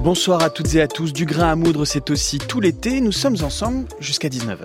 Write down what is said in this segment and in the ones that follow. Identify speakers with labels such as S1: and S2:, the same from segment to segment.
S1: Bonsoir à toutes et à tous. Du grain à moudre, c'est aussi tout l'été. Nous sommes ensemble jusqu'à 19h.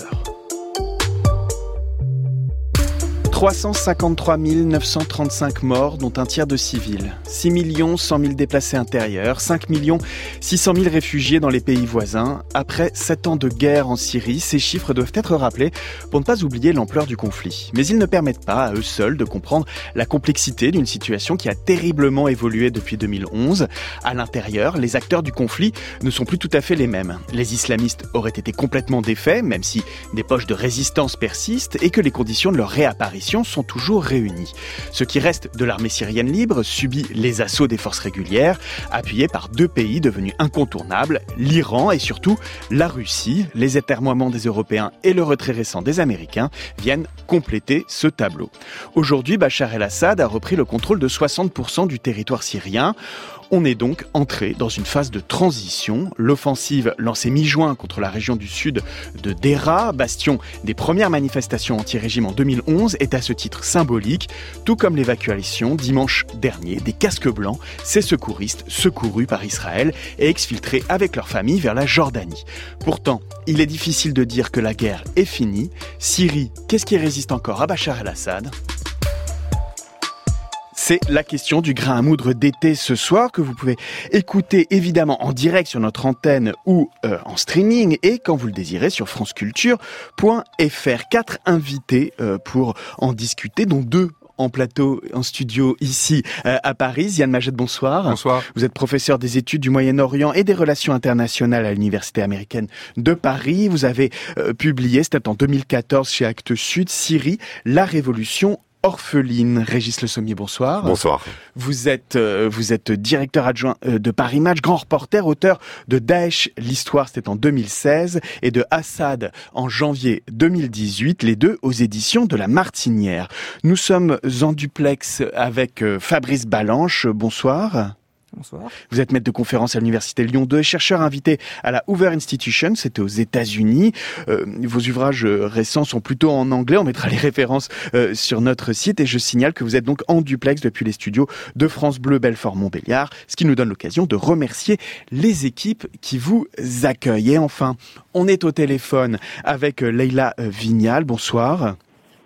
S1: 353 935 morts, dont un tiers de civils. 6 100 000 déplacés intérieurs, 5 600 000 réfugiés dans les pays voisins. Après 7 ans de guerre en Syrie, ces chiffres doivent être rappelés pour ne pas oublier l'ampleur du conflit. Mais ils ne permettent pas à eux seuls de comprendre la complexité d'une situation qui a terriblement évolué depuis 2011. À l'intérieur, les acteurs du conflit ne sont plus tout à fait les mêmes. Les islamistes auraient été complètement défaits, même si des poches de résistance persistent et que les conditions de leur réapparition sont toujours réunies. Ce qui reste de l'armée syrienne libre subit les assauts des forces régulières, appuyés par deux pays devenus incontournables, l'Iran et surtout la Russie. Les atermoiements des Européens et le retrait récent des Américains viennent compléter ce tableau. Aujourd'hui, Bachar el-Assad a repris le contrôle de 60% du territoire syrien. On est donc entré dans une phase de transition. L'offensive lancée mi-juin contre la région du sud de Deraa, bastion des premières manifestations anti-régime en 2011, est à ce titre symbolique, tout comme l'évacuation dimanche dernier des casques blancs, ces secouristes secourus par Israël et exfiltrés avec leur famille vers la Jordanie. Pourtant, il est difficile de dire que la guerre est finie. Syrie, qu'est-ce qui résiste encore à Bachar el-Assad ? C'est la question du grain à moudre d'été ce soir que vous pouvez écouter évidemment en direct sur notre antenne ou en streaming et quand vous le désirez sur franceculture.fr. 4 invités pour en discuter, dont 2 en plateau, en studio ici à Paris. Ziad Majed, bonsoir.
S2: Bonsoir.
S1: Vous êtes professeur des études du Moyen-Orient et des relations internationales à l'Université américaine de Paris. Vous avez publié, c'était en 2014 chez Actes Sud, Syrie, la révolution orpheline. Régis Le Sommier, bonsoir.
S3: Bonsoir.
S1: Vous êtes directeur adjoint de Paris Match, grand reporter, auteur de Daesh, l'histoire, c'était en 2016, et de Assad en janvier 2018, les deux aux éditions de La Martinière. Nous sommes en duplex avec Fabrice Balanche. Bonsoir.
S2: Bonsoir.
S1: Vous êtes maître de conférence à l'Université Lyon 2 et chercheur invité à la Hoover Institution, c'était aux États-Unis. Vos ouvrages récents sont plutôt en anglais, on mettra les références sur notre site et je signale que vous êtes donc en duplex depuis les studios de France Bleu Belfort-Montbéliard, ce qui nous donne l'occasion de remercier les équipes qui vous accueillent. Et enfin, on est au téléphone avec Leïla Vignal, bonsoir.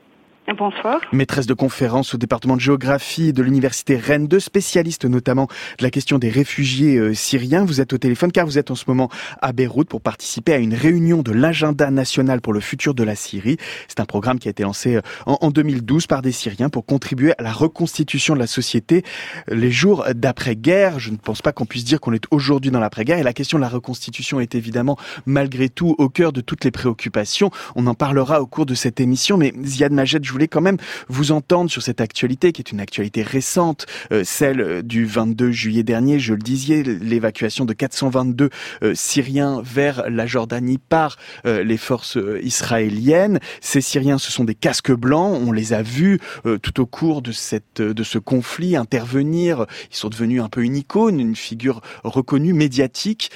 S4: Bonsoir.
S1: Maîtresse de conférence au département de géographie de l'université Rennes 2, spécialiste notamment de la question des réfugiés syriens. Vous êtes au téléphone car vous êtes en ce moment à Beyrouth pour participer à une réunion de l'agenda national pour le futur de la Syrie. C'est un programme qui a été lancé en 2012 par des Syriens pour contribuer à la reconstitution de la société les jours d'après-guerre. Je ne pense pas qu'on puisse dire qu'on est aujourd'hui dans l'après-guerre et la question de la reconstitution est évidemment malgré tout au cœur de toutes les préoccupations. On en parlera au cours de cette émission, mais Ziad Majed, je voulais quand même vous entendre sur cette actualité qui est une actualité récente, celle du 22 juillet dernier, je le disais, l'évacuation de 422 Syriens vers la Jordanie par les forces israéliennes. Ces Syriens, ce sont des casques blancs, on les a vus tout au cours de ce conflit intervenir. Ils sont devenus un peu une icône, une figure reconnue, médiatique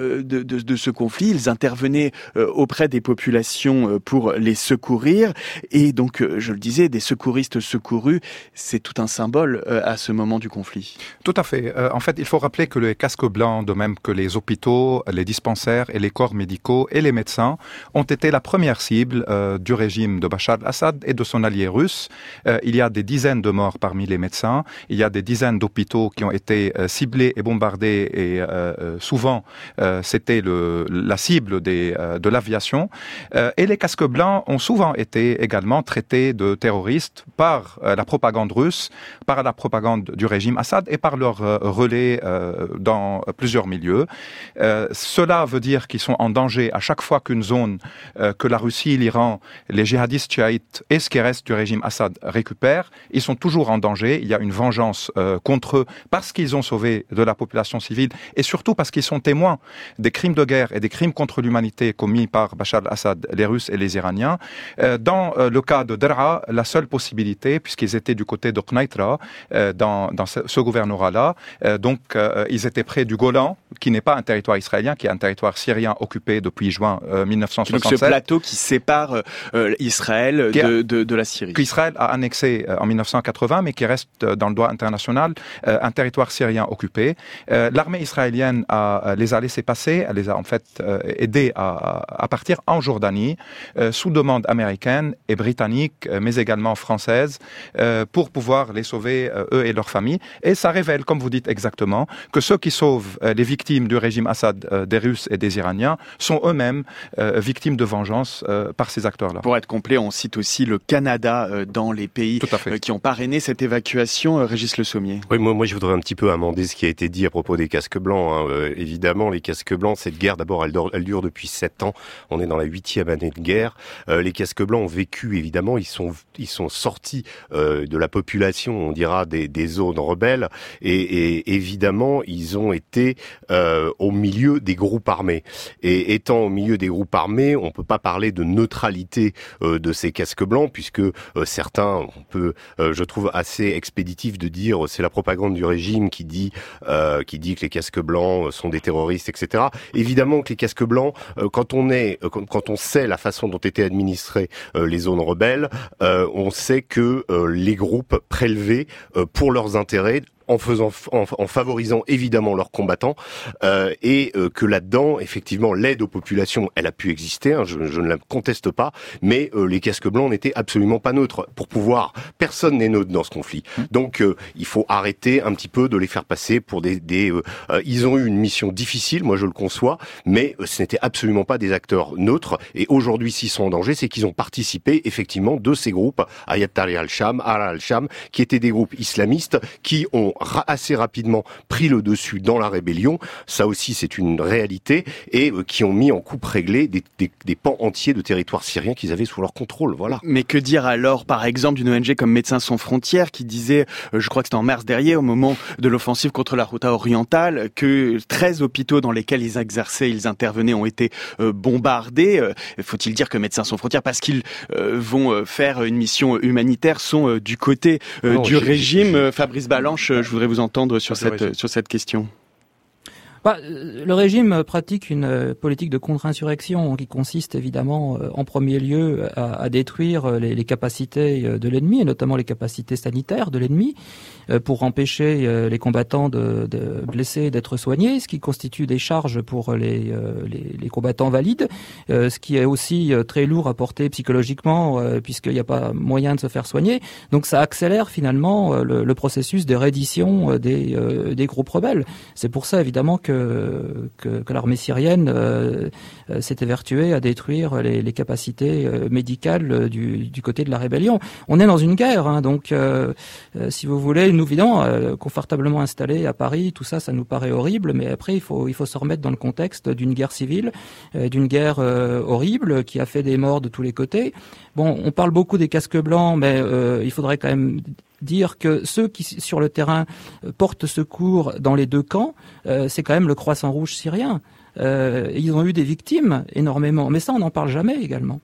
S1: de ce conflit. Ils intervenaient auprès des populations pour les secourir et donc, je le disais, des secouristes secourus, c'est tout un symbole à ce moment du conflit.
S2: Tout à fait. En fait, il faut rappeler que les casques blancs, de même que les hôpitaux, les dispensaires et les corps médicaux et les médecins, ont été la première cible du régime de Bachar el-Assad et de son allié russe. Il y a des dizaines de morts parmi les médecins, il y a des dizaines d'hôpitaux qui ont été ciblés et bombardés et souvent c'était la cible de l'aviation. Et les casques blancs ont souvent été également traités de terroristes par la propagande russe, par la propagande du régime Assad et par leurs relais dans plusieurs milieux. Cela veut dire qu'ils sont en danger à chaque fois qu'une zone que la Russie, l'Iran, les djihadistes chiites et ce qui reste du régime Assad récupèrent. Ils sont toujours en danger. Il y a une vengeance contre eux parce qu'ils ont sauvé de la population civile et surtout parce qu'ils sont témoins des crimes de guerre et des crimes contre l'humanité commis par Bachar el-Assad, les Russes et les Iraniens. Dans le cas de Deraa, la seule possibilité, puisqu'ils étaient du côté de Qnaitra, dans ce gouvernorat-là, donc ils étaient près du Golan, qui n'est pas un territoire israélien, qui est un territoire syrien occupé depuis juin 1967.
S1: Donc ce plateau qui sépare Israël de la Syrie.
S2: Qu'Israël a annexé en 1980, mais qui reste dans le droit international un territoire syrien occupé. L'armée israélienne les a laissés passer, elle les a en fait aidés à partir en Jordanie, sous demande américaine et britannique, mais également française, pour pouvoir les sauver, eux et leurs familles. Et ça révèle, comme vous dites exactement, que ceux qui sauvent les victimes du régime Assad, des Russes et des Iraniens, sont eux-mêmes victimes de vengeance par ces acteurs-là.
S1: Pour être complet, on cite aussi le Canada dans les pays qui ont parrainé cette évacuation. Régis Le Sommier.
S3: Oui, moi je voudrais un petit peu amender ce qui a été dit à propos des casques blancs. Évidemment, les casques blancs, cette guerre, d'abord, elle dure depuis 7 ans. On est dans la 8e année de guerre. Les casques blancs ont vécu, évidemment, ils sont sortis de la population, on dira, des zones rebelles. Et évidemment, ils ont été au milieu des groupes armés. Et étant au milieu des groupes armés, on peut pas parler de neutralité de ces casques blancs, puisque certains, je trouve assez expéditif de dire c'est la propagande du régime qui dit que les casques blancs sont des terroristes, etc. Évidemment que les casques blancs, quand on sait la façon dont étaient administrées les zones rebelles, on sait que les groupes prélevaient pour leurs intérêts, en favorisant évidemment leurs combattants, et que là-dedans, effectivement, l'aide aux populations, elle a pu exister, je ne la conteste pas, mais les casques blancs n'étaient absolument pas neutres. Personne n'est neutre dans ce conflit. Donc, il faut arrêter un petit peu de les faire passer pour ils ont eu une mission difficile, moi je le conçois, mais ce n'étaient absolument pas des acteurs neutres. Et aujourd'hui, s'ils sont en danger, c'est qu'ils ont participé effectivement de ces groupes, Hayat Tahrir al-Sham, Ahrar al-Sham, qui étaient des groupes islamistes qui ont assez rapidement pris le dessus dans la rébellion, ça aussi c'est une réalité, et qui ont mis en coupe réglée des pans entiers de territoire syrien qu'ils avaient sous leur contrôle, voilà.
S1: Mais que dire alors, par exemple, d'une ONG comme Médecins sans frontières qui disait, je crois que c'était en mars dernier, au moment de l'offensive contre la Ghouta orientale, que 13 hôpitaux dans lesquels ils intervenaient ont été bombardés. Faut-il dire que Médecins sans frontières, parce qu'ils vont faire une mission humanitaire, sont du côté du régime. Fabrice Balanche, je voudrais vous entendre sur cette question.
S5: Le régime pratique une politique de contre-insurrection qui consiste évidemment en premier lieu à détruire les capacités de l'ennemi, et notamment les capacités sanitaires de l'ennemi, pour empêcher les combattants de blessés d'être soignés, ce qui constitue des charges pour les combattants valides, ce qui est aussi très lourd à porter psychologiquement, puisqu'il n'y a pas moyen de se faire soigner. Donc ça accélère finalement le processus de reddition des groupes rebelles. C'est pour ça évidemment que l'armée syrienne s'est évertuée à détruire les capacités médicales du côté de la rébellion. On est dans une guerre, donc si vous voulez, nous évidemment confortablement installés à Paris, tout ça nous paraît horrible, mais après il faut se remettre dans le contexte d'une guerre civile, d'une guerre horrible qui a fait des morts de tous les côtés. Bon, on parle beaucoup des casques blancs, mais il faudrait quand même dire que ceux qui, sur le terrain, portent secours dans les deux camps, c'est quand même le Croissant Rouge syrien. Ils ont eu des victimes énormément, mais ça, on n'en parle jamais également.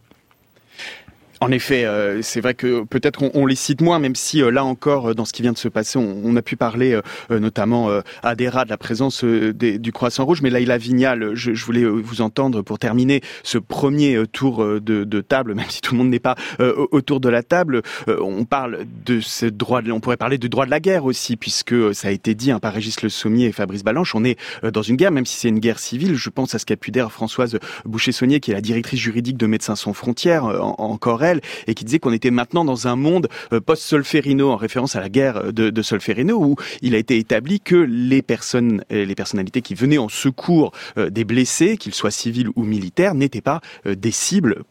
S1: En effet, c'est vrai que peut-être on les cite moins, même si là encore, dans ce qui vient de se passer, on a pu parler notamment à Deraa de la présence du Croissant Rouge, mais Laïla Vignal, je voulais vous entendre pour terminer ce premier tour de table, même si tout le monde n'est pas autour de la table. On parle de ce droit, on pourrait parler du droit de la guerre aussi, puisque ça a été dit par Régis Le Sommier et Fabrice Balanche, on est dans une guerre, même si c'est une guerre civile. Je pense à ce qu'a pu dire Françoise Boucher-Saunier, qui est la directrice juridique de Médecins sans frontières, encore elle, et qui disait qu'on était maintenant dans un monde post-Solferino, en référence à la guerre de Solferino, où il a été établi que les personnalités qui venaient en secours des blessés, qu'ils soient civils ou militaires, n'étaient pas des cibles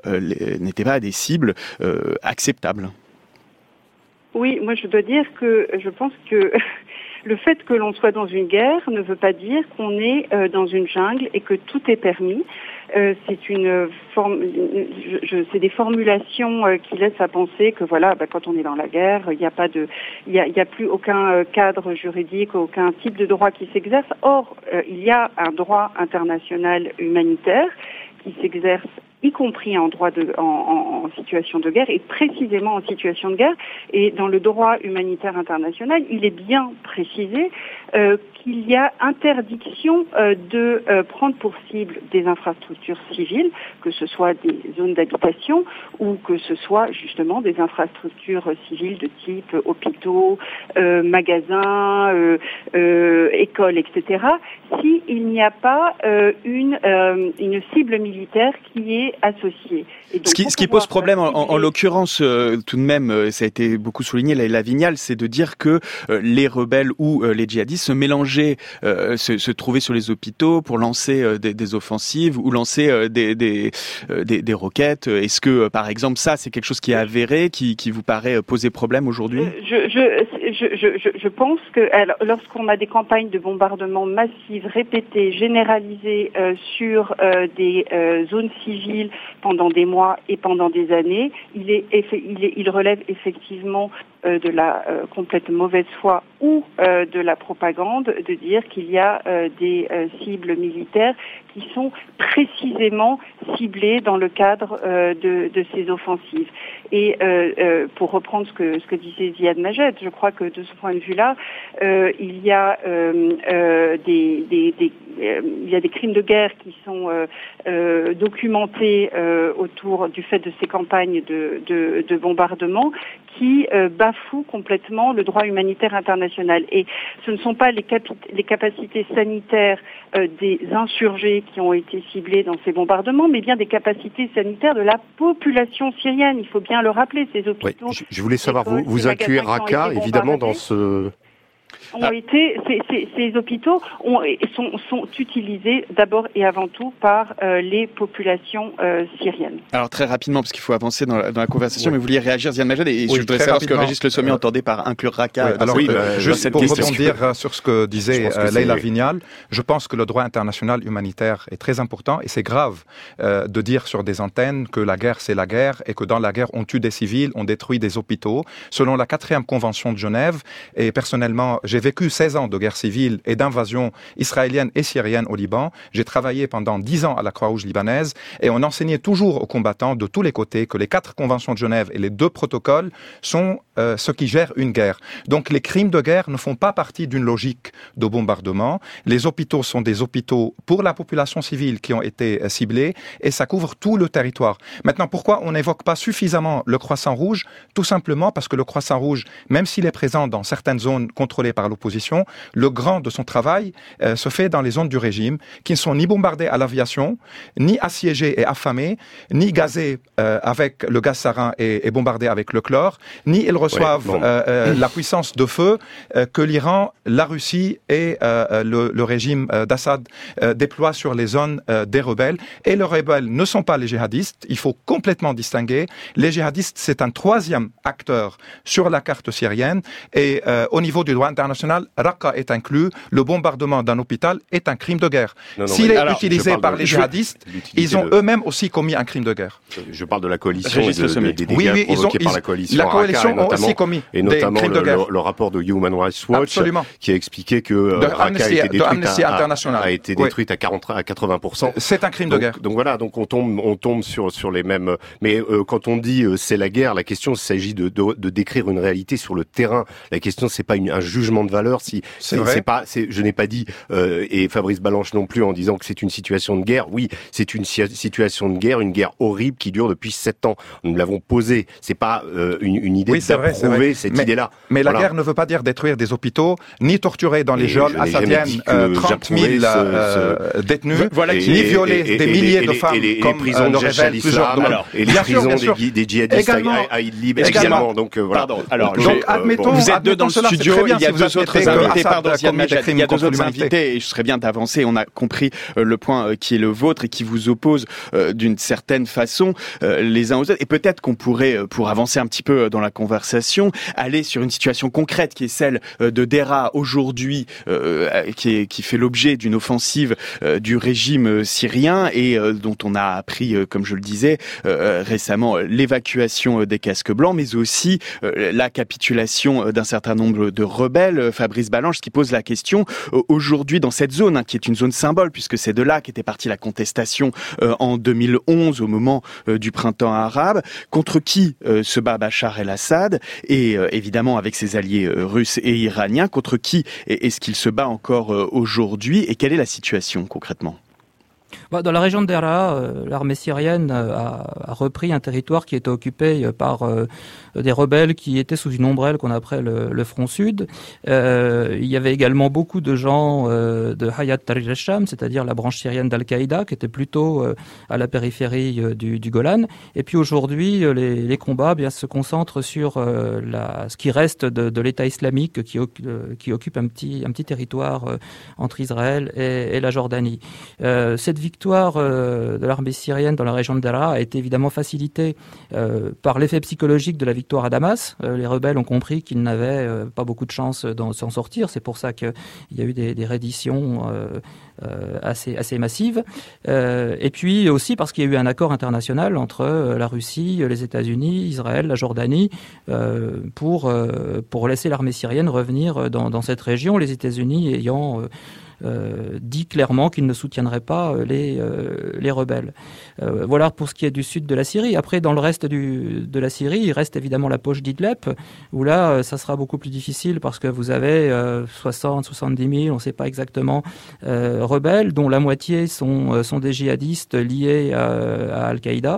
S1: acceptables.
S4: Oui, moi je dois dire que je pense que le fait que l'on soit dans une guerre ne veut pas dire qu'on est dans une jungle et que tout est permis. C'est des formulations qui laissent à penser que voilà, quand on est dans la guerre, il n'y a plus aucun cadre juridique, aucun type de droit qui s'exerce. Or, il y a un droit international humanitaire qui s'exerce y compris en situation de guerre, et précisément en situation de guerre. Et dans le droit humanitaire international, il est bien précisé qu'il y a interdiction de prendre pour cible des infrastructures civiles, que ce soit des zones d'habitation ou que ce soit justement des infrastructures civiles de type hôpitaux, magasins, écoles, etc., s'il n'y a pas une cible militaire qui est associée.
S1: Et donc, ce qui pose problème en l'occurrence, tout de même, ça a été beaucoup souligné, la Vignal, c'est de dire que les rebelles ou les djihadistes se mélangeaient, se trouvaient sur les hôpitaux pour lancer des offensives ou lancer des roquettes. Est-ce que, par exemple, ça, c'est quelque chose qui est avéré, qui vous paraît poser problème aujourd'hui ?
S4: Je pense que lorsqu'on a des campagnes de bombardement massives, répétées, généralisées sur des zones civiles pendant des mois et pendant des années, il relève effectivement de la complète mauvaise foi ou de la propagande de dire qu'il y a des cibles militaires qui sont précisément ciblées dans le cadre de ces offensives. Et pour reprendre ce que disait Ziad Majed, je crois que de ce point de vue-là, il y a des crimes de guerre qui sont documentés autour du fait de ces campagnes de bombardement qui bafouent complètement le droit humanitaire international. Et ce ne sont pas les capacités sanitaires des insurgés qui ont été ciblés dans ces bombardements, mais bien des capacités sanitaires de la population syrienne. Il faut bien le rappeler, ces hôpitaux.
S3: Oui, je voulais savoir, vous incluez Raqqa, évidemment, dans ce...
S4: Ces hôpitaux sont utilisés d'abord et avant tout par les populations syriennes.
S1: Alors très rapidement, parce qu'il faut avancer dans la conversation, mais vous vouliez réagir, Ziad Majed, et je voudrais savoir ce que Régis Le Sommier entendait par inclure Raqqa.
S2: Juste pour rebondir sur ce que disait Leïla Vignal, je pense que le droit international humanitaire est très important, et c'est grave de dire sur des antennes que la guerre c'est la guerre, et que dans la guerre on tue des civils, on détruit des hôpitaux. Selon la 4e convention de Genève, et personnellement j'ai vécu 16 ans de guerre civile et d'invasion israélienne et syrienne au Liban. J'ai travaillé pendant 10 ans à la Croix-Rouge libanaise et on enseignait toujours aux combattants de tous les côtés que les 4 conventions de Genève et les 2 protocoles sont ce qui gère une guerre. Donc les crimes de guerre ne font pas partie d'une logique de bombardement. Les hôpitaux sont des hôpitaux pour la population civile qui ont été ciblés et ça couvre tout le territoire. Maintenant, pourquoi on n'évoque pas suffisamment le Croissant Rouge ? Tout simplement parce que le Croissant Rouge, même s'il est présent dans certaines zones contrôlées par l'opposition, le grand de son travail se fait dans les zones du régime qui ne sont ni bombardées à l'aviation, ni assiégées et affamées, ni gazées avec le gaz sarin et bombardées avec le chlore, ni ils reçoivent la puissance de feu que l'Iran, la Russie et le régime d'Assad déploient sur les zones des rebelles. Et les rebelles ne sont pas les djihadistes, il faut complètement distinguer. Les djihadistes, c'est un 3e acteur sur la carte syrienne et au niveau du droit international, Raqqa est inclus, le bombardement d'un hôpital est un crime de guerre. S'il est utilisé par les djihadistes, ils ont eux-mêmes aussi commis un crime de guerre.
S3: Je parle de la coalition et des dégâts provoqués par la coalition.
S2: La coalition a aussi commis
S3: et notamment le rapport de Human Rights Watch qui a expliqué que Raqqa a été détruite à 80%.
S2: C'est un crime de guerre.
S3: Donc voilà, donc on tombe sur les mêmes. Mais quand on dit c'est la guerre, la question s'agit de décrire une réalité sur le terrain. La question c'est pas un jugement de valeur. Je n'ai pas dit et Fabrice Balanche non plus en disant que c'est une situation de guerre. Oui, c'est une situation de guerre, une guerre horrible qui dure depuis 7 ans. Nous l'avons posée. C'est pas une idée d'approuver cette idée-là.
S2: Mais la guerre ne veut pas dire détruire des hôpitaux, ni torturer dans les geôles assadiennes 30 000 détenus,
S3: ni
S2: violer des milliers de femmes comme le révèlent plusieurs.
S3: Et les prisons des djihadistes à Idlib également. Donc voilà.
S1: Donc admettons, vous êtes deux dans le studio, il y a 2 autres invités, il y a 2 autres invités et je serais bien d'avancer. On a compris le point qui est le vôtre et qui vous oppose d'une certaine façon. les uns aux autres. Et peut-être qu'on pourrait, pour avancer un petit peu dans la conversation, aller sur une situation concrète qui est celle de Deraa aujourd'hui, qui fait l'objet d'une offensive du régime syrien et dont on a appris, comme je le disais, récemment l'évacuation des casques blancs, mais aussi la capitulation d'un certain nombre de rebelles. Fabrice Balanche, qui pose la question aujourd'hui dans cette zone, qui est une zone symbole, puisque c'est de là qu'était partie la contestation en 2011 au moment du printemps arabe. Contre qui se bat Bachar el-Assad et évidemment avec ses alliés russes et iraniens. Contre qui est-ce qu'il se bat encore aujourd'hui et quelle est la situation concrètement ?
S5: Dans la région de Deraa, l'armée syrienne a repris un territoire qui était occupé par des rebelles qui étaient sous une ombrelle qu'on appelait le Front Sud. Il y avait également beaucoup de gens de Hayat Tahrir al-Sham, c'est-à-dire la branche syrienne d'Al-Qaïda, qui était plutôt à la périphérie du Golan. Et puis aujourd'hui, les combats se concentrent sur ce qui reste de l'État islamique qui occupe un petit territoire entre Israël et la Jordanie. Cette victoire de l'armée syrienne dans la région de Deraa a été évidemment facilitée par l'effet psychologique de la victoire à Damas. Les rebelles ont compris qu'ils n'avaient pas beaucoup de chance d'en sortir. C'est pour ça qu'il y a eu des redditions assez massives. Et puis aussi parce qu'il y a eu un accord international entre la Russie, les États-Unis, Israël, la Jordanie, pour laisser l'armée syrienne revenir dans cette région, les États-Unis ayant dit clairement qu'ils ne soutiendraient pas les rebelles. Voilà pour ce qui est du sud de la Syrie. Après, dans le reste de la Syrie, il reste évidemment la poche d'Idleb, où là, ça sera beaucoup plus difficile parce que vous avez 70 000, on ne sait pas exactement, rebelles, dont la moitié sont des djihadistes liés à Al-Qaïda.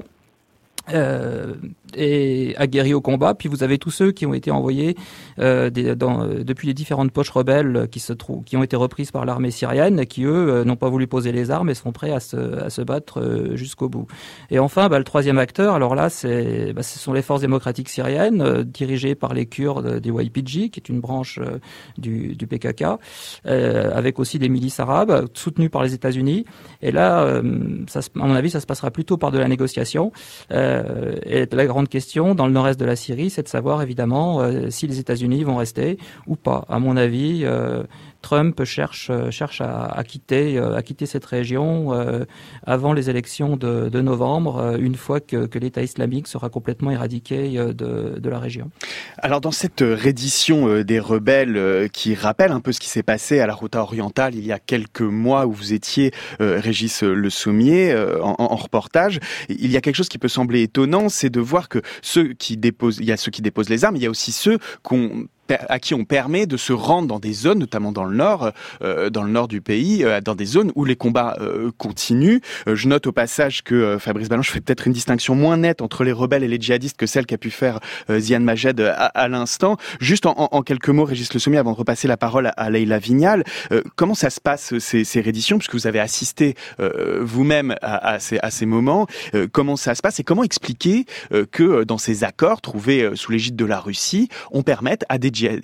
S5: Et aguerris au combat. Puis vous avez tous ceux qui ont été envoyés depuis les différentes poches rebelles qui ont été reprises par l'armée syrienne et qui, eux, n'ont pas voulu poser les armes et sont prêts à se battre jusqu'au bout. Et enfin, le troisième acteur, alors là, ce sont les forces démocratiques syriennes, dirigées par les Kurdes des YPG, qui est une branche du PKK, avec aussi des milices arabes, soutenues par les États-Unis. Et là, à mon avis, ça se passera plutôt par de la négociation. Et la grande question dans le nord-est de la Syrie, c'est de savoir évidemment si les États-Unis vont rester ou pas. À mon avis, Trump cherche à quitter cette région avant les élections de novembre, une fois que l'État islamique sera complètement éradiqué de la région.
S1: Alors dans cette reddition des rebelles qui rappelle un peu ce qui s'est passé à la Ghouta orientale il y a quelques mois où vous étiez, Régis Le Sommier, en reportage, il y a quelque chose qui peut sembler étonnant, c'est de voir que il y a ceux qui déposent les armes, il y a aussi ceux à qui on permet de se rendre dans des zones, notamment dans le nord du pays, dans des zones où les combats continuent. Je note au passage que Fabrice Balanche fait peut-être une distinction moins nette entre les rebelles et les djihadistes que celle qu'a pu faire Ziad Majed à l'instant. Juste en quelques mots, Régis Le Sommier, avant de repasser la parole à Leïla Vignal, comment ça se passe ces redditions, puisque vous avez assisté vous-même à ces moments, comment ça se passe et comment expliquer que dans ces accords trouvés sous l'égide de la Russie, on permette à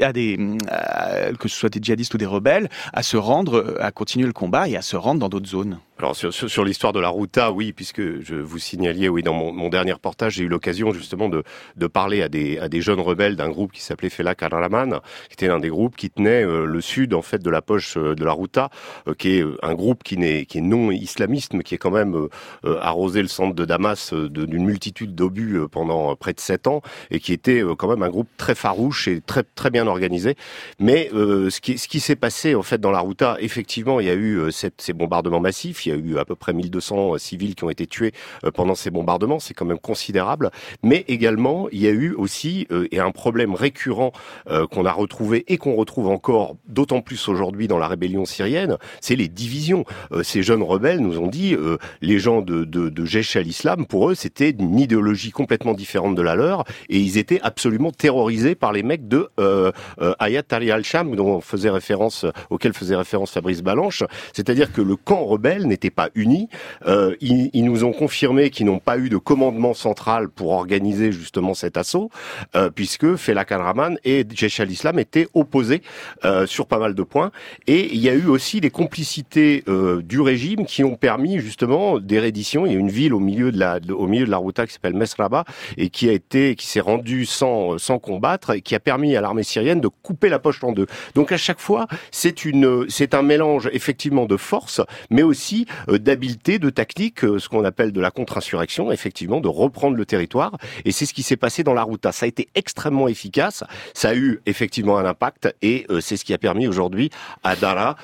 S1: que ce soit des djihadistes ou des rebelles, à se rendre, à continuer le combat et à se rendre dans d'autres zones.
S3: Alors sur l'histoire de la Ghouta, oui, puisque je vous signaliez, oui, dans mon dernier reportage, j'ai eu l'occasion justement de parler à des jeunes rebelles d'un groupe qui s'appelait Fela Kahraman, qui était l'un des groupes qui tenait le sud en fait de la poche de la Ghouta, qui est un groupe qui est non islamiste, mais qui est quand même arrosé le centre de Damas d'une multitude d'obus pendant près de 7 ans, et qui était quand même un groupe très farouche et très très bien organisé. Mais ce qui s'est passé en fait dans la Ghouta, effectivement, il y a eu ces bombardements massifs. Il y a eu à peu près 1200 civils qui ont été tués pendant ces bombardements, c'est quand même considérable. Mais également, il y a eu aussi et un problème récurrent qu'on a retrouvé et qu'on retrouve encore d'autant plus aujourd'hui dans la rébellion syrienne, c'est les divisions. Ces jeunes rebelles nous ont dit, les gens de Jaish al-Islam, pour eux, c'était une idéologie complètement différente de la leur, et ils étaient absolument terrorisés par les mecs de Hayat Tahrir al-Sham, auquel faisait référence Fabrice Balanche. C'est-à-dire que le camp rebelle n'étaient pas unis. Ils nous ont confirmé qu'ils n'ont pas eu de commandement central pour organiser justement cet assaut, puisque Fela Kahraman et Jaish al-Islam étaient opposés sur pas mal de points. Et il y a eu aussi des complicités du régime qui ont permis justement des redditions. Il y a une ville au milieu de la Ghouta qui s'appelle Mesraba et qui s'est rendue sans combattre et qui a permis à l'armée syrienne de couper la poche en deux. Donc à chaque fois, c'est un mélange effectivement de force, mais aussi d'habileté, de tactique, ce qu'on appelle de la contre-insurrection, effectivement, de reprendre le territoire. Et c'est ce qui s'est passé dans la Ghouta. Ça a été extrêmement efficace. Ça a eu effectivement un impact et c'est ce qui a permis aujourd'hui à Daraa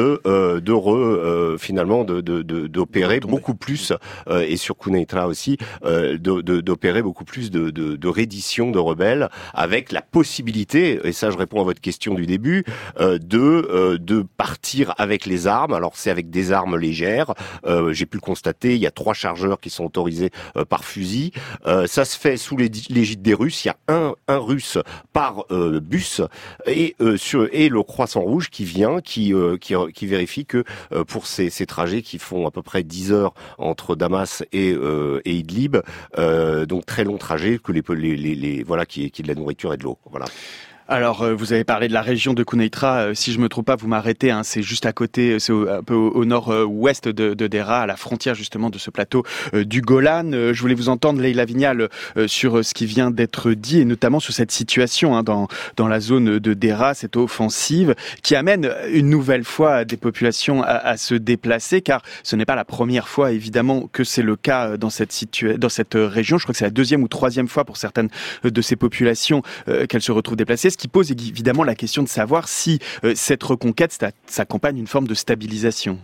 S3: d'opérer beaucoup plus et sur Quneitra aussi d'opérer beaucoup plus de reddition de rebelles avec la possibilité, et ça je réponds à votre question du début, de partir avec les armes. Alors c'est avec des armes légères, j'ai pu le constater, il y a 3 chargeurs qui sont autorisés par fusil. Ça se fait sous l'égide des Russes, il y a un Russe par bus et le Croissant Rouge qui vient, qui vérifie que pour ces trajets qui font à peu près 10 heures entre Damas et Idlib, donc très long trajet, que voilà, qui est de la nourriture et de l'eau. Voilà.
S1: Alors, vous avez parlé de la région de Quneitra. Si je me trompe pas, vous m'arrêtez. C'est juste à côté, c'est un peu au nord-ouest de Daraa, à la frontière justement de ce plateau du Golan. Je voulais vous entendre, Leïla Vignal, sur ce qui vient d'être dit et notamment sur cette situation dans la zone de Daraa, cette offensive qui amène une nouvelle fois des populations à se déplacer, car ce n'est pas la première fois évidemment que c'est le cas dans cette région. Je crois que c'est la 2e ou 3e fois pour certaines de ces populations qu'elles se retrouvent déplacées. Ce qui pose évidemment la question de savoir si cette reconquête s'accompagne d'une forme de stabilisation.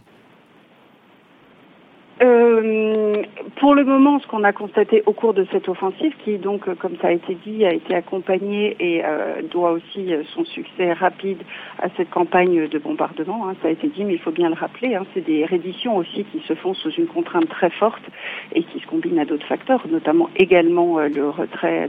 S4: Pour le moment, ce qu'on a constaté au cours de cette offensive, qui donc, comme ça a été dit, a été accompagnée et doit aussi son succès rapide à cette campagne de bombardement, ça a été dit, mais il faut bien le rappeler, c'est des redditions aussi qui se font sous une contrainte très forte et qui se combinent à d'autres facteurs, notamment également le retrait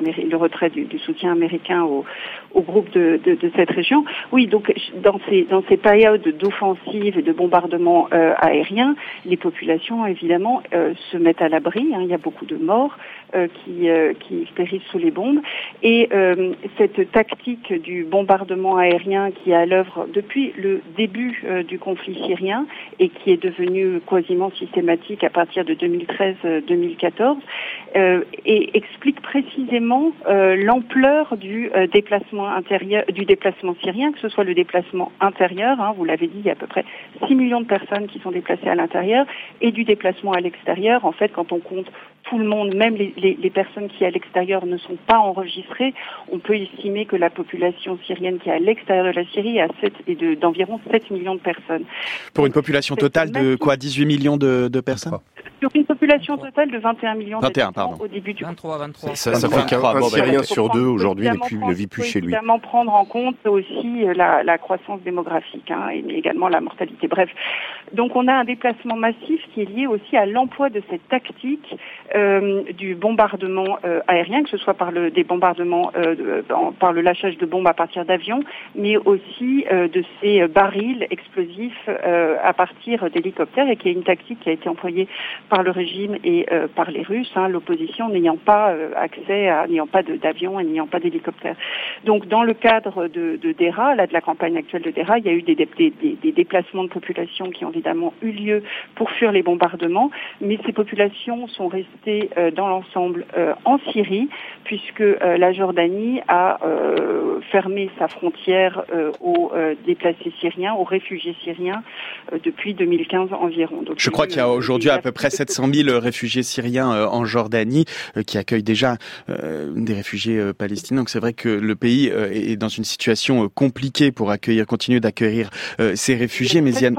S4: du soutien américain au groupe de cette région. Oui, donc dans ces périodes d'offensive et de bombardement aérien, les populations évidemment se mettent à l'abri. Il y a beaucoup de morts qui périssent sous les bombes. Et cette tactique du bombardement aérien qui est à l'œuvre depuis le début du conflit syrien et qui est devenue quasiment systématique à partir de 2013-2014 explique précisément l'ampleur du déplacement syrien, que ce soit le déplacement intérieur, vous l'avez dit, il y a à peu près 6 millions de personnes qui sont déplacées à l'intérieur, et du déplacement à l'extérieur. En fait, quand on compte tout le monde, même les personnes qui à l'extérieur ne sont pas enregistrées, on peut estimer que la population syrienne qui est à l'extérieur de la Syrie est d'environ 7 millions de personnes.
S1: Pour une population totale de quoi, 18 millions de personnes ?
S4: Sur une population totale de 21 millions
S1: de
S4: au début du
S5: 23.
S3: Ça fait qu'un Syrien sur 2 aujourd'hui ne vit plus chez lui.
S4: Évidemment prendre en compte aussi la croissance démographique et également la mortalité. Bref, donc on a un déplacement massif qui est lié aussi à l'emploi de cette tactique du bombardement aérien, que ce soit par des bombardements par le lâchage de bombes à partir d'avions, mais aussi de ces barils explosifs à partir d'hélicoptères, et qui est une tactique qui a été employée par le régime et par les Russes, l'opposition n'ayant pas n'ayant pas d'avions et n'ayant pas d'hélicoptères. Donc dans le cadre de Daraa, de la campagne actuelle de Daraa, il y a eu des déplacements de population qui ont évidemment eu lieu pour fuir les bombardements, mais ces populations sont restées dans l'ensemble en Syrie, puisque la Jordanie a fermé sa frontière aux déplacés syriens, aux réfugiés syriens, depuis 2015 environ. Donc,
S1: je crois qu'il y a aujourd'hui à peu près 700 000 réfugiés syriens en Jordanie, qui accueillent déjà des réfugiés palestiniens. Donc c'est vrai que le pays est dans une situation compliquée pour continuer d'accueillir ces réfugiés.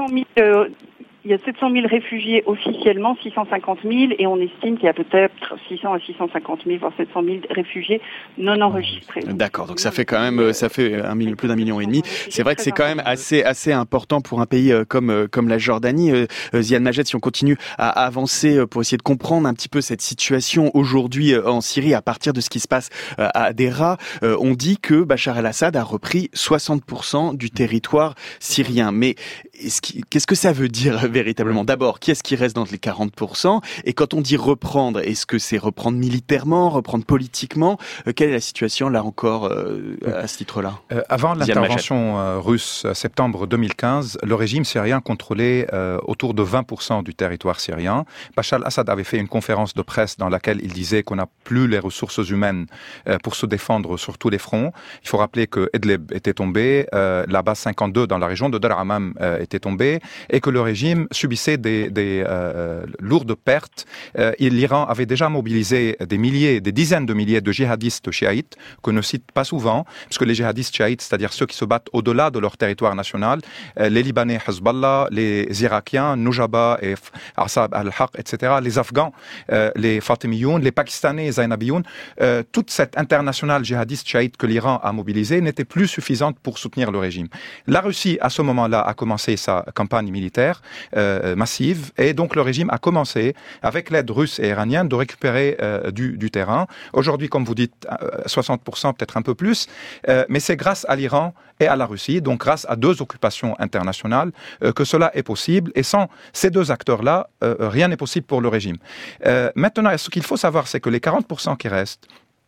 S4: Il y a 700 000 réfugiés officiellement, 650 000, et on estime qu'il y a peut-être 600 à 650 000, voire 700 000 réfugiés non enregistrés.
S1: D'accord, donc ça fait quand même, plus d'1,5 million. C'est vrai que c'est quand même assez important pour un pays comme la Jordanie. Ziad Majed, si on continue à avancer pour essayer de comprendre un petit peu cette situation aujourd'hui en Syrie à partir de ce qui se passe à Daraa, on dit que Bachar el-Assad a repris 60% du territoire syrien. Mais Qu'est-ce que ça veut dire véritablement? D'abord, qui est-ce qui reste dans les 40%? Et quand on dit reprendre, est-ce que c'est reprendre militairement, reprendre politiquement? Quelle est la situation là encore à ce titre-là?
S2: Avant l'intervention russe, septembre 2015, le régime syrien contrôlait autour de 20% du territoire syrien. Bachar al-Assad avait fait une conférence de presse dans laquelle il disait qu'on n'a plus les ressources humaines pour se défendre sur tous les fronts. Il faut rappeler que Idlib était tombé, la base 52 dans la région de Dar Hammam était tombée, et que le régime subissait des lourdes pertes. L'Iran avait déjà mobilisé des dizaines de milliers de djihadistes chiites, qu'on ne cite pas souvent, parce que les djihadistes chiites, c'est-à-dire ceux qui se battent au-delà de leur territoire national, les Libanais Hezbollah, les Irakiens, Nujaba et Asab al-Haq, etc., les Afghans, les Fatimiyoun, les Pakistanais, Zainabiyoun, toute cette internationale djihadiste chiite que l'Iran a mobilisée n'était plus suffisante pour soutenir le régime. La Russie, à ce moment-là, a commencé sa campagne militaire massive, et donc le régime a commencé, avec l'aide russe et iranienne, de récupérer du terrain. Aujourd'hui, comme vous dites, 60%, peut-être un peu plus, mais c'est grâce à l'Iran et à la Russie, donc grâce à deux occupations internationales, que cela est possible, et sans ces deux acteurs-là, rien n'est possible pour le régime. Maintenant, ce qu'il faut savoir, c'est que les 40% qui restent,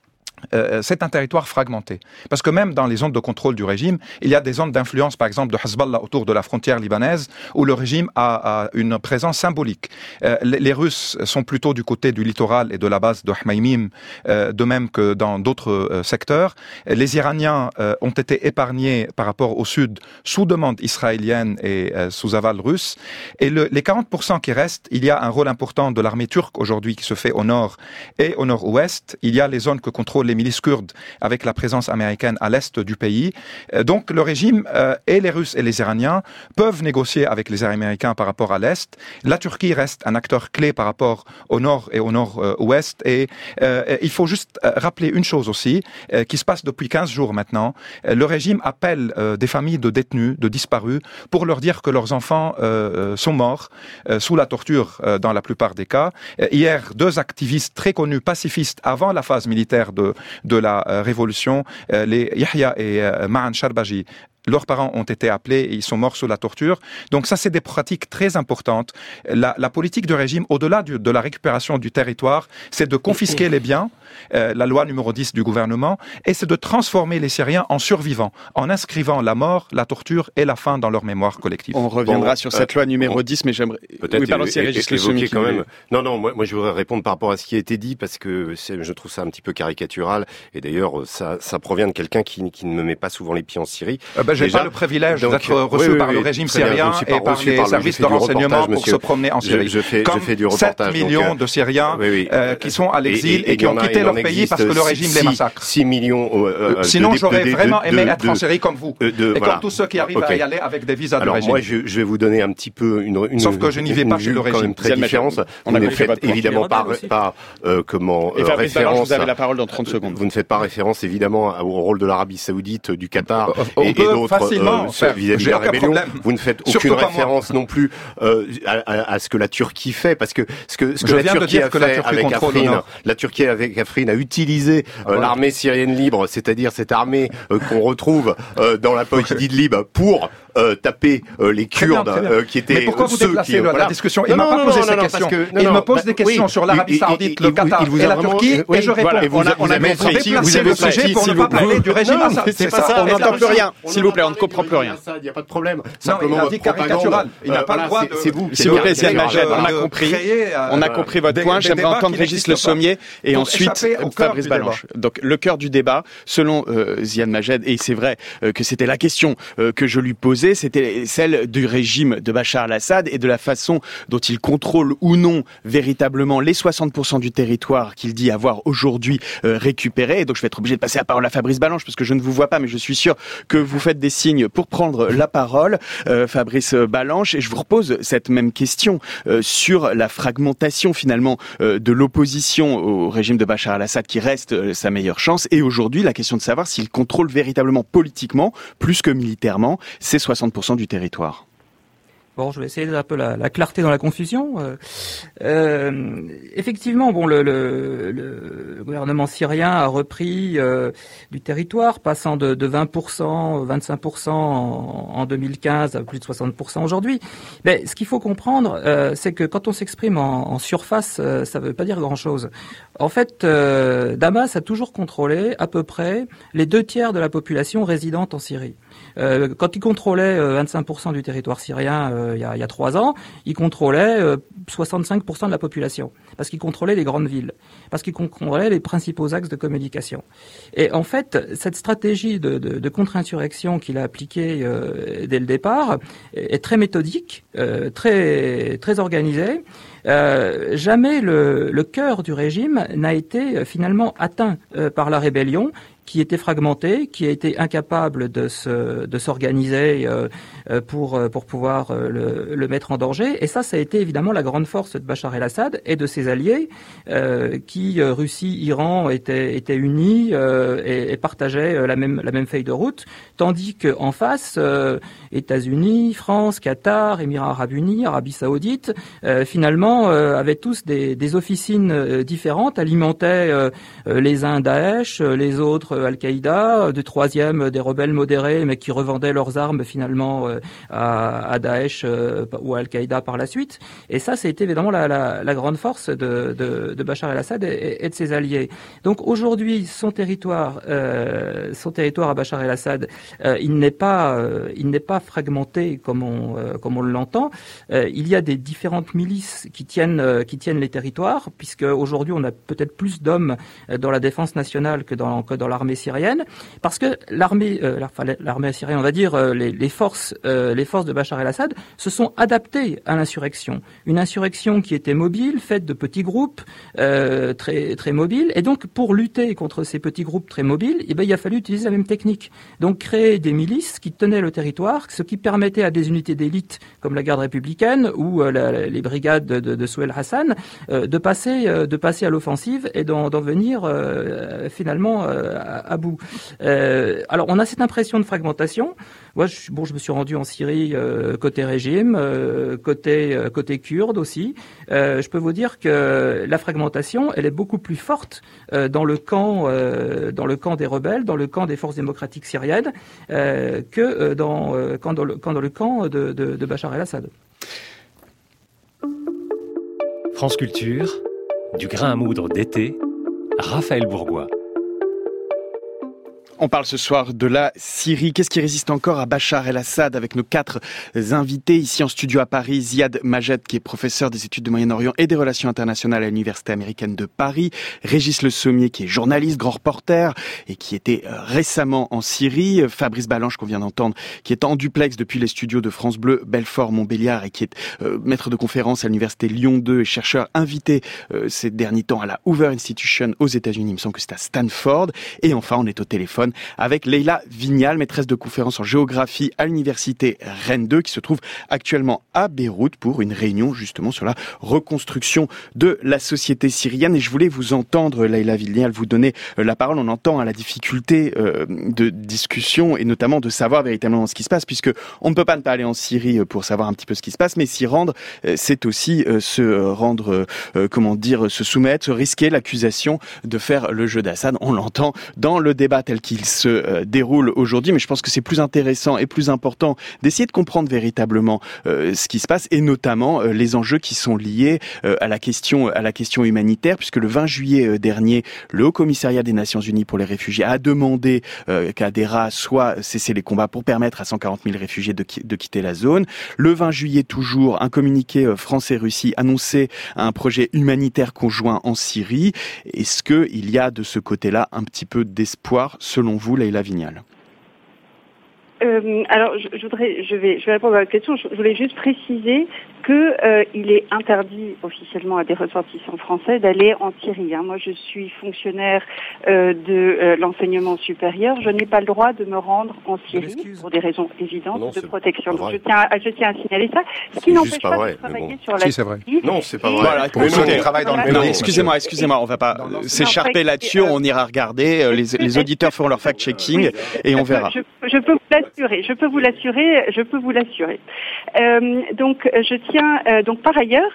S2: c'est un territoire fragmenté. Parce que même dans les zones de contrôle du régime, il y a des zones d'influence, par exemple de Hezbollah autour de la frontière libanaise, où le régime a une présence symbolique. Les Russes sont plutôt du côté du littoral et de la base de Hmaïmim, de même que dans d'autres secteurs. Les Iraniens ont été épargnés par rapport au sud sous demande israélienne et sous aval russe. Et les 40% qui restent, il y a un rôle important de l'armée turque aujourd'hui qui se fait au nord et au nord-ouest. Il y a les zones que contrôlent les milices kurdes avec la présence américaine à l'est du pays. Donc le régime et les Russes et les Iraniens peuvent négocier avec les Américains par rapport à l'est. La Turquie reste un acteur clé par rapport au nord et au nord-ouest. Et il faut juste rappeler une chose aussi, qui se passe depuis 15 jours maintenant. Le régime appelle des familles de détenus, de disparus, pour leur dire que leurs enfants sont morts sous la torture dans la plupart des cas. Hier, deux activistes très connus, pacifistes, avant la phase militaire de la révolution, les Yahya et Ma'an Sharbaji, leurs parents ont été appelés et ils sont morts sous la torture. Donc ça, c'est des pratiques très importantes. La politique du régime, au-delà de la récupération du territoire, c'est de confisquer les biens, la loi numéro 10 du gouvernement, et c'est de transformer les Syriens en survivants, en inscrivant la mort, la torture et la faim dans leur mémoire collective.
S1: On reviendra sur cette loi numéro 10, mais j'aimerais
S3: peut-être évoquer quand même. Non, moi je voudrais répondre par rapport à ce qui a été dit, parce que je trouve ça un petit peu caricatural, et d'ailleurs ça provient de quelqu'un qui ne me met pas souvent les pieds en Syrie.
S2: J'ai pas le privilège d'être reçu par le régime syrien et par les services de renseignement pour se promener en Syrie.
S3: Je fais du reportage.
S2: 7 millions de Syriens qui sont à l'exil et qui ont quitté leur pays parce que le régime les massacre.
S3: 6 millions.
S2: Sinon, j'aurais vraiment aimé être en Syrie comme vous. Et comme tous ceux qui arrivent à y aller avec des visas du régime.
S3: Alors moi, je vais vous donner un petit peu une
S2: sauf que je n'y vais pas chez le régime.
S3: Très différente. Vous ne faites évidemment pas référence.
S1: Vous avez la parole dans 30 secondes.
S3: Vous ne faites pas référence évidemment au rôle de l'Arabie Saoudite, du Qatar et d'autres vis-à-vis de la rébellion. Vous ne faites aucune référence non plus à ce que la Turquie fait, parce que ce que la Turquie a fait avec Afrin, la Turquie avec Afrin a utilisé l'armée syrienne libre, c'est-à-dire cette armée qu'on retrouve dans la poche d'Idlib pour taper les Kurdes qui étaient
S2: mais pourquoi vous déplacez la discussion? Il m'a pas posé ces questions. Il me pose des questions sur l'Arabie Saoudite, le Qatar et la Turquie, et je réponds.
S1: On a déplacé le sujet pour ne pas parler du régime Assad. C'est ça, on n'entend plus rien. S'il vous plaît, on ne comprend plus rien.
S3: Il n'y a pas de problème.
S2: Simplement, il a dit caricatural. Il n'a pas le droit de...
S3: C'est vous.
S1: S'il vous plaît, Ziad Majed, on a compris votre point. J'aimerais entendre Régis Le Sommier et ensuite Fabrice Balanche. Donc, le cœur du débat, selon Ziad Majed, et c'est vrai que c'était la question que je lui posais, c'était celle du régime de Bachar al-Assad et de la façon dont il contrôle ou non véritablement les 60% du territoire qu'il dit avoir aujourd'hui récupéré. Et donc, je vais être obligé de passer la parole à Fabrice Balanche parce que je ne vous vois pas, mais je suis sûr que vous faites des signes pour prendre la parole, Fabrice Balanche, et je vous repose cette même question sur la fragmentation finalement de l'opposition au régime de Bachar al-Assad qui reste sa meilleure chance, et aujourd'hui la question de savoir s'il contrôle véritablement politiquement, plus que militairement, ces 60% du territoire.
S5: Bon, je vais essayer d'un peu la clarté dans la confusion. Effectivement, bon, le gouvernement syrien a repris du territoire, passant de 20%, 25% en 2015 à plus de 60% aujourd'hui. Mais ce qu'il faut comprendre, c'est que quand on s'exprime en surface, ça ne veut pas dire grand-chose. En fait, Damas a toujours contrôlé à peu près les 2/3 de la population résidente en Syrie. Quand il contrôlait 25% du territoire syrien il y a 3 ans, il contrôlait 65% de la population, parce qu'il contrôlait les grandes villes, parce qu'il contrôlait les principaux axes de communication. Et en fait, cette stratégie de contre-insurrection qu'il a appliquée dès le départ est très méthodique, très organisée. Jamais le cœur du régime n'a été finalement atteint par la rébellion, qui était fragmenté, qui a été incapable de s'organiser pour pouvoir le mettre en danger. Et ça a été évidemment la grande force de Bachar el-Assad et de ses alliés, qui Russie, Iran étaient unis et partageaient la même feuille de route, tandis que en face, États-Unis, France, Qatar, Émirats Arabes Unis, Arabie Saoudite, finalement avaient tous des officines différentes, alimentaient les uns Daesh, les autres Al-Qaïda, de troisième des rebelles modérés, mais qui revendaient leurs armes finalement à Daesh ou à Al-Qaïda par la suite. Et ça, c'était évidemment la grande force de Bachar el-Assad et de ses alliés. Donc aujourd'hui, son territoire à Bachar el-Assad, il n'est pas fragmenté comme on l'entend. Il y a des différentes milices qui tiennent les territoires, puisque aujourd'hui on a peut-être plus d'hommes dans la défense nationale que dans l'armée syrienne, parce que l'armée syrienne, on va dire, les forces de Bachar el-Assad se sont adaptées à l'insurrection. Une insurrection qui était mobile, faite de petits groupes très très mobiles, et donc pour lutter contre ces petits groupes très mobiles, il a fallu utiliser la même technique. Donc créer des milices qui tenaient le territoire, ce qui permettait à des unités d'élite comme la garde républicaine ou les brigades de Souheil Hassan de passer à l'offensive et d'en venir finalement à bout. Alors on a cette impression de fragmentation. Moi, je me suis rendu en Syrie côté régime, côté kurde aussi. Je peux vous dire que la fragmentation, elle est beaucoup plus forte dans le camp des rebelles, dans le camp des forces démocratiques syriennes, que dans le camp de Bachar el-Assad.
S6: France Culture, du grain à moudre d'été, Raphaël Bourgois.
S1: On parle ce soir de la Syrie. Qu'est-ce qui résiste encore à Bachar el-Assad, avec nos 4 invités ici en studio à Paris. Ziad Majed, qui est professeur des études du Moyen-Orient et des relations internationales à l'Université américaine de Paris. Régis Le Sommier, qui est journaliste, grand reporter et qui était récemment en Syrie. Fabrice Balanche, qu'on vient d'entendre, qui est en duplex depuis les studios de France Bleu, Belfort-Montbéliard, et qui est maître de conférence à l'Université Lyon 2 et chercheur invité ces derniers temps à la Hoover Institution aux États-Unis. Il me semble que c'est à Stanford. Et enfin, on est au téléphone avec Leïla Vignal, maîtresse de conférence en géographie à l'université Rennes 2, qui se trouve actuellement à Beyrouth pour une réunion justement sur la reconstruction de la société syrienne. Et je voulais vous entendre, Leïla Vignal, vous donner la parole. On entend la difficulté de discussion et notamment de savoir véritablement ce qui se passe, puisque on ne peut pas ne pas aller en Syrie pour savoir un petit peu ce qui se passe, mais s'y rendre, c'est aussi se soumettre, se risquer l'accusation de faire le jeu d'Assad. On l'entend dans le débat tel qu'il se déroule aujourd'hui, mais je pense que c'est plus intéressant et plus important d'essayer de comprendre véritablement ce qui se passe, et notamment les enjeux qui sont liés à la question humanitaire, puisque le 20 juillet dernier, le Haut Commissariat des Nations Unies pour les réfugiés a demandé qu'à Dera soit cesser les combats pour permettre à 140 000 réfugiés de quitter la zone. Le 20 juillet toujours, un communiqué France et Russie annonçait un projet humanitaire conjoint en Syrie. Est-ce qu'il y a de ce côté-là un petit peu d'espoir selon vous, Leïla Vignal?
S4: Alors, je vais répondre à la question. Je voulais juste préciser il est interdit officiellement à des ressortissants français d'aller en Syrie. Moi, je suis fonctionnaire de l'enseignement supérieur. Je n'ai pas le droit de me rendre en Syrie pour des raisons évidentes de protection. Donc, je tiens à signaler ça. Ce qui n'empêche pas de travailler sur la
S2: Syrie. C'est vrai.
S3: Non, c'est pas vrai.
S1: Voilà, excusez-moi, on va pas s'écharper là-dessus. On ira regarder. Les auditeurs feront leur fact-checking et on verra.
S4: Je peux vous l'assurer. Donc, je tiens. Donc, par ailleurs.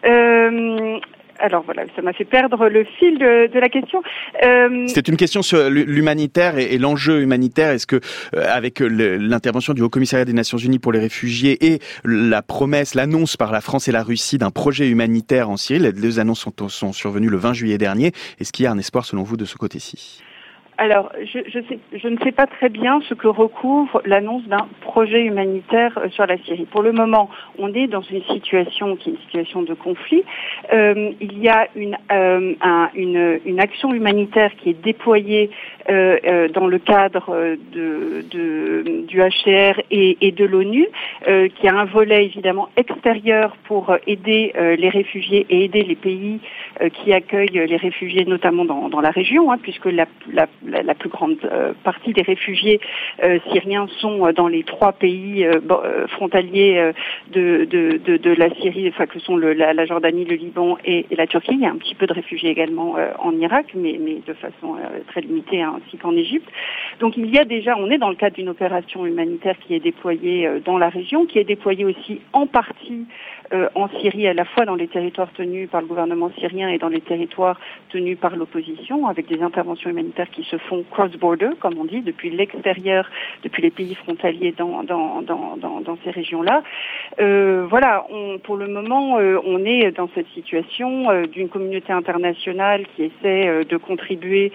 S4: Alors voilà, ça m'a fait perdre le fil de la question.
S1: C'est une question sur l'humanitaire et l'enjeu humanitaire. Est-ce que, avec l'intervention du Haut-Commissariat des Nations Unies pour les réfugiés et l'annonce par la France et la Russie d'un projet humanitaire en Syrie, les deux annonces sont survenues le 20 juillet dernier, est-ce qu'il y a un espoir selon vous de ce côté-ci ?
S4: Alors, je ne sais pas très bien ce que recouvre l'annonce d'un projet humanitaire sur la Syrie. Pour le moment, on est dans une situation qui est une situation de conflit. Il y a une action humanitaire qui est déployée dans le cadre du HCR et de l'ONU, qui a un volet évidemment extérieur pour aider les réfugiés et aider les pays qui accueillent les réfugiés, notamment dans la région, puisque la plus grande partie des réfugiés syriens sont dans les 3 pays frontaliers de la Syrie, enfin que sont la Jordanie, le Liban et la Turquie. Il y a un petit peu de réfugiés également en Irak, mais de façon très limitée, ainsi qu'en Égypte. Donc on est dans le cadre d'une opération humanitaire qui est déployée dans la région, qui est déployée aussi en partie en Syrie, à la fois dans les territoires tenus par le gouvernement syrien et dans les territoires tenus par l'opposition, avec des interventions humanitaires qui se font cross-border, comme on dit, depuis l'extérieur, depuis les pays frontaliers dans ces régions-là. Pour le moment, on est dans cette situation d'une communauté internationale qui essaie de contribuer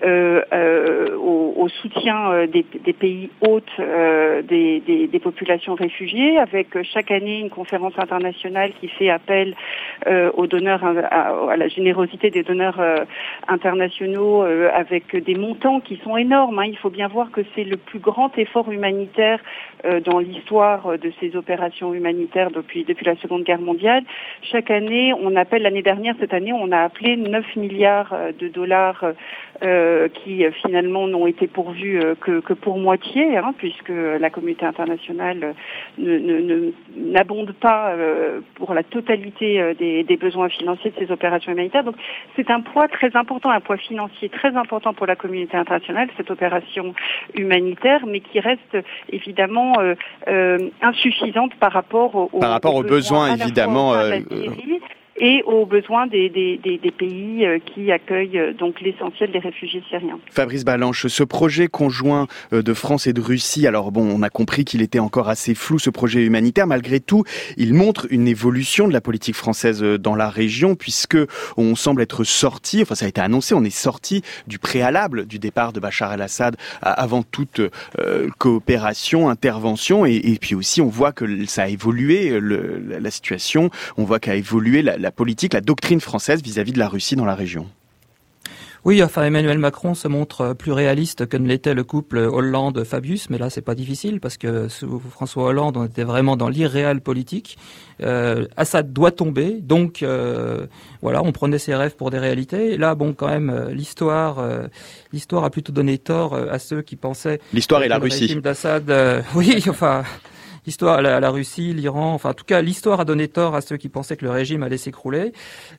S4: au soutien des pays hôtes des populations réfugiées, avec chaque année une conférence internationale qui fait appel aux donneurs, à la générosité des donneurs internationaux, avec des montants qui sont énormes. Il faut bien voir que c'est le plus grand effort humanitaire dans l'histoire de ces opérations humanitaires depuis la Seconde Guerre mondiale. Chaque année, cette année, on a appelé 9 milliards de dollars qui finalement n'ont été pourvus que pour moitié, puisque la communauté internationale n'abonde pas pour la totalité des besoins financiers de ces opérations humanitaires. Donc c'est un poids très important, un poids financier très important pour la communauté internationale, cette opération humanitaire, mais qui reste évidemment insuffisante par rapport aux besoins évidemment et aux besoins des pays qui accueillent donc l'essentiel des réfugiés syriens.
S1: Fabrice Balanche, ce projet conjoint de France et de Russie, alors bon, on a compris qu'il était encore assez flou, ce projet humanitaire. Malgré tout, il montre une évolution de la politique française dans la région, puisque on semble être sorti, enfin ça a été annoncé, on est sorti du préalable du départ de Bachar el-Assad avant toute coopération, intervention, et puis aussi on voit que ça a évolué, la situation, on voit qu'a évolué la politique, la doctrine française vis-à-vis de la Russie dans la région.
S5: Oui, enfin Emmanuel Macron se montre plus réaliste que ne l'était le couple Hollande-Fabius, mais là c'est pas difficile parce que sous François Hollande on était vraiment dans l'irréel politique. Assad doit tomber, donc on prenait ses rêves pour des réalités. Et là, quand même, l'histoire a plutôt donné tort à ceux qui pensaient.
S1: L'histoire et la Russie.
S5: Le régime d'Assad, l'histoire, la Russie, l'Iran, en tout cas, l'histoire a donné tort à ceux qui pensaient que le régime allait s'écrouler.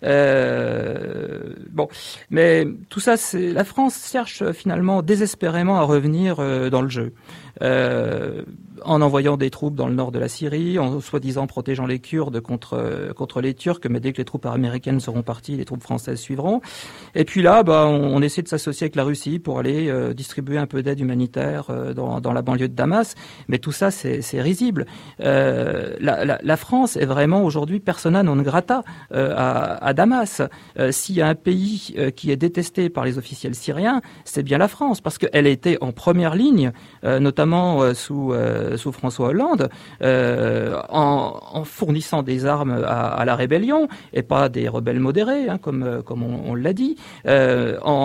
S5: Mais tout ça, la France cherche finalement désespérément à revenir dans le jeu. En envoyant des troupes dans le nord de la Syrie, en soi-disant protégeant les Kurdes contre les Turcs, mais dès que les troupes américaines seront parties, les troupes françaises suivront. Et puis là, on essaie de s'associer avec la Russie pour aller distribuer un peu d'aide humanitaire dans la banlieue de Damas. Mais tout ça, c'est risible. La France est vraiment aujourd'hui persona non grata à Damas. S'il y a un pays qui est détesté par les officiels syriens, c'est bien la France, parce qu'elle a été en première ligne, notamment sous François Hollande, en fournissant des armes à la rébellion, et pas des rebelles modérés, comme on l'a dit,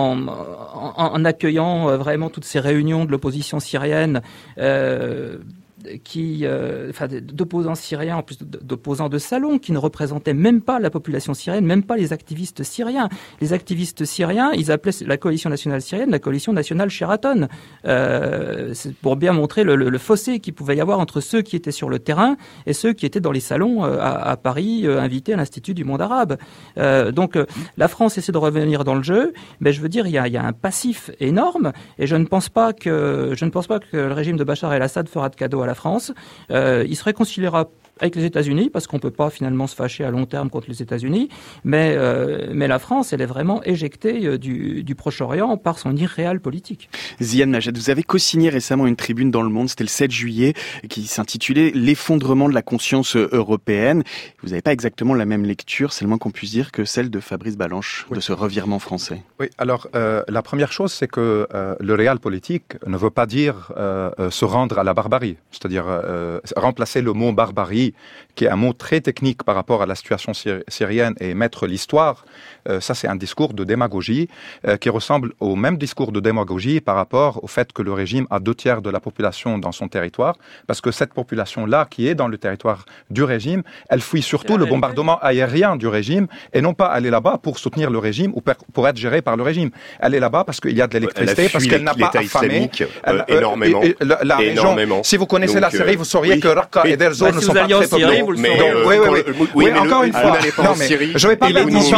S5: en accueillant vraiment toutes ces réunions de l'opposition syrienne. d'opposants syriens, en plus d'opposants de salon, qui ne représentaient même pas la population syrienne, même pas les activistes syriens. Les activistes syriens, ils appelaient la coalition nationale syrienne la coalition nationale Sheraton. C'est pour bien montrer le fossé qu'il pouvait y avoir entre ceux qui étaient sur le terrain et ceux qui étaient dans les salons à Paris, invités à l'Institut du monde arabe. Donc la France essaie de revenir dans le jeu, mais je veux dire, il y a un passif énorme, et je ne pense pas que le régime de Bachar el-Assad fera de cadeau à la France. Il se réconciliera avec les États-Unis, parce qu'on peut pas finalement se fâcher à long terme contre les États-Unis, mais la France, elle est vraiment éjectée du Proche-Orient par son irréel politique.
S1: Ziad Majed, vous avez co-signé récemment une tribune dans Le Monde, c'était le 7 juillet, qui s'intitulait « L'effondrement de la conscience européenne ». Vous n'avez pas exactement la même lecture, c'est le moins qu'on puisse dire, que celle de Fabrice Balanche, de ce revirement français.
S2: Oui, alors la première chose, c'est que le réel politique ne veut pas dire se rendre à la barbarie, c'est-à-dire remplacer le mot barbarie, qui est un mot très technique par rapport à la situation syrienne, et mettre l'histoire, ça c'est un discours de démagogie qui ressemble au même discours de démagogie par rapport au fait que le régime a 2/3 de la population dans son territoire, parce que cette population-là qui est dans le territoire du régime, elle fuit surtout le bombardement aérien du régime, et non pas aller là-bas pour soutenir le régime ou pour être gérée par le régime. Elle est là-bas parce qu'il y a de l'électricité, parce qu'elle n'a pas affamé.
S3: Énormément.
S2: La région, si vous connaissez la Syrie, vous sauriez que Raqqa et Deir Zor ne sont pas très
S5: Syrie, vous le saurez.
S2: Oui, encore une fois. Non, mais je vais pas m'abaisser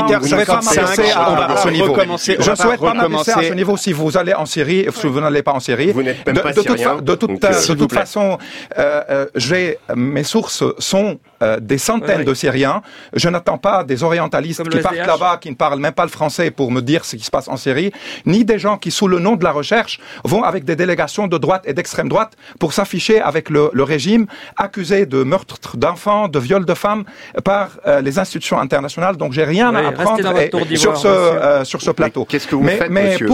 S2: à ce niveau. Je souhaite pas m'abaisser à ce niveau si vous allez en Syrie, si vous n'allez pas en Syrie.
S3: Vous n'êtes même pas syrien.
S2: De toute façon, mes sources sont des centaines de Syriens. Je n'attends pas des orientalistes qui partent là-bas, qui ne parlent même pas le français pour me dire ce qui se passe en Syrie, ni des gens qui, sous le nom de la recherche, vont avec des délégations de droite et d'extrême droite pour s'afficher avec le régime, accusé de meurtre d'enfants, de viol de femmes par les institutions internationales. Donc j'ai rien à apprendre sur ce plateau.
S3: Qu'est-ce que vous faites, monsieur,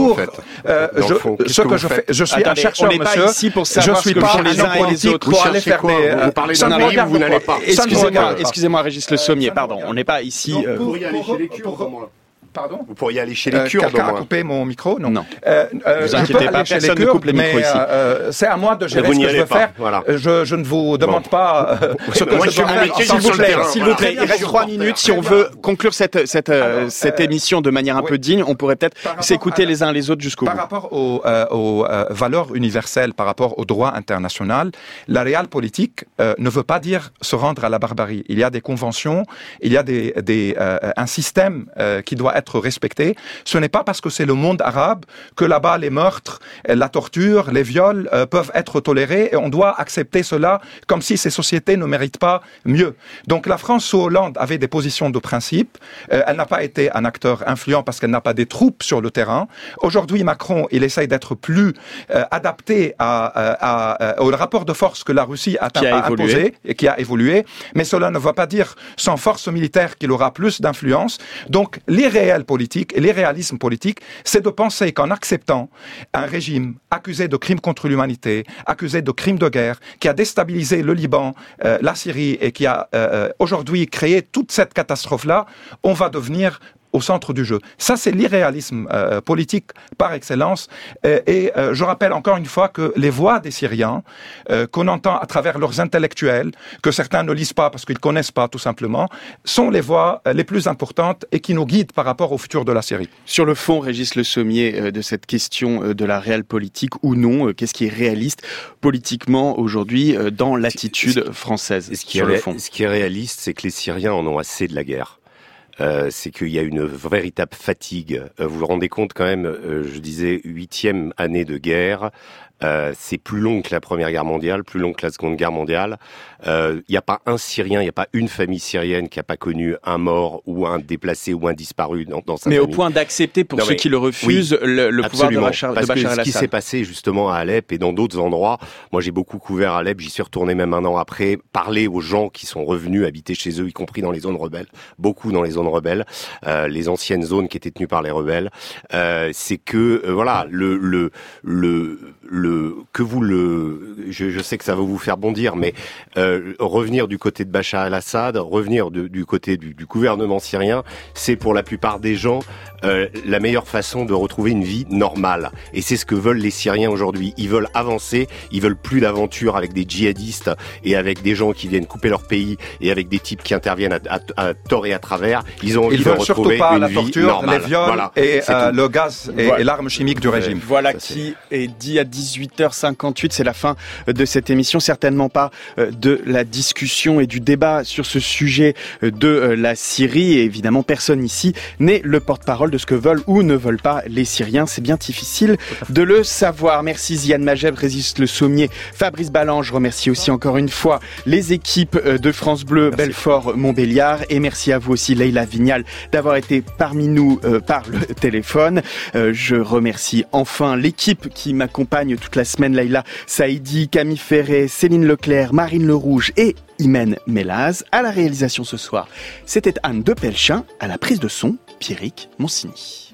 S2: ce que je fais, je suis un chercheur, monsieur.
S1: On n'est pas ici pour savoir ce que font les uns et les autres.
S2: Pour aller faire
S3: vous parlez d'un pays où vous n'allez pas.
S1: Excusez-moi, Régis Le Sommier, pardon. On n'est pas ici.
S3: Vous pourriez aller chez les Kurdes.
S2: Pardon ?
S3: Vous pourriez aller chez les Kurdes.
S2: Quelqu'un a coupé mon micro ? Non.
S1: Vous inquiétez pas, personne ne coupe les micros ici.
S2: C'est à moi de gérer ce que je veux faire.
S3: Voilà.
S2: Je ne vous demande pas ce que je dois faire.
S1: S'il vous plaît, il reste 3 minutes. Si on veut conclure cette émission de manière un peu digne, on pourrait peut-être s'écouter les uns les autres jusqu'au bout.
S2: Par rapport aux valeurs universelles, par rapport au droit international, la réelle politique ne veut pas dire se rendre à la barbarie. Il y a des conventions, il y a un système qui doit être respecté. Ce n'est pas parce que c'est le monde arabe que là-bas les meurtres, la torture, les viols peuvent être tolérés, et on doit accepter cela comme si ces sociétés ne méritent pas mieux. Donc la France sous Hollande avait des positions de principe. Elle n'a pas été un acteur influent parce qu'elle n'a pas des troupes sur le terrain. Aujourd'hui, Macron, il essaye d'être plus adapté au rapport de force que la Russie a imposé et qui a évolué. Mais cela ne veut pas dire sans force militaire qu'il aura plus d'influence. Donc l'irréel politique et l'irréalisme politique, c'est de penser qu'en acceptant un régime accusé de crimes contre l'humanité, accusé de crimes de guerre, qui a déstabilisé le Liban, la Syrie, et qui a aujourd'hui créé toute cette catastrophe-là, on va devenir au centre du jeu. Ça, c'est l'irréalisme politique par excellence. Je rappelle encore une fois que les voix des Syriens, qu'on entend à travers leurs intellectuels, que certains ne lisent pas parce qu'ils ne connaissent pas tout simplement, sont les voix les plus importantes et qui nous guident par rapport au futur de la Syrie.
S1: Sur le fond, Régis Le Sommier, de cette question de la réelle politique ou non, qu'est-ce qui est réaliste politiquement aujourd'hui dans l'attitude française sur le fond ?
S3: Ce qui est réaliste, c'est que les Syriens en ont assez de la guerre. C'est qu'il y a une véritable fatigue. Vous vous rendez compte quand même, je disais 8e année de guerre, c'est plus long que la Première Guerre mondiale, plus long que la Seconde Guerre mondiale. Il n'y a pas un Syrien, il n'y a pas une famille syrienne qui n'a pas connu un mort ou un déplacé ou un disparu dans sa famille.
S1: Mais au point d'accepter pour ceux qui le refusent le pouvoir de Bachar el-Assad.
S3: Parce que ce qui s'est passé justement à Alep et dans d'autres endroits, moi j'ai beaucoup couvert Alep, j'y suis retourné même un an après, parler aux gens qui sont revenus habiter chez eux, y compris dans les zones rebelles, beaucoup dans les zones rebelles, les anciennes zones qui étaient tenues par les rebelles. C'est que voilà, je sais que ça va vous faire bondir, mais revenir du côté de Bachar el-Assad, revenir du côté du gouvernement syrien, c'est pour la plupart des gens la meilleure façon de retrouver une vie normale. Et c'est ce que veulent les Syriens aujourd'hui. Ils veulent avancer, ils veulent plus d'aventure avec des djihadistes et avec des gens qui viennent couper leur pays et avec des types qui interviennent à tort et à travers. Ils ont envie de retrouver
S2: surtout pas
S3: une
S2: la
S3: vie
S2: torture,
S3: normale.
S2: les viols
S3: Voilà,
S2: et le gaz et l'arme chimique du régime.
S1: Voilà qui est dit à 18h58. C'est la fin de cette émission. Certainement pas de la discussion et du débat sur ce sujet de la Syrie. Et évidemment, personne ici n'est le porte-parole de ce que veulent ou ne veulent pas les Syriens. C'est bien difficile de le savoir. Merci Ziane Mageb, Régis Le Sommier, Fabrice Balland. Je remercie aussi encore une fois les équipes de France Bleu, Belfort-Montbéliard. Et merci à vous aussi, Leïla Vignal, d'avoir été parmi nous par le téléphone. Je remercie enfin l'équipe qui m'accompagne toute la semaine. Leïla Saïdi, Camille Ferré, Céline Leclerc, Marine Lerouge et Imen Mellaz. À la réalisation ce soir, c'était Anne de Pelchin. À la prise de son, Pierrick Monsigny.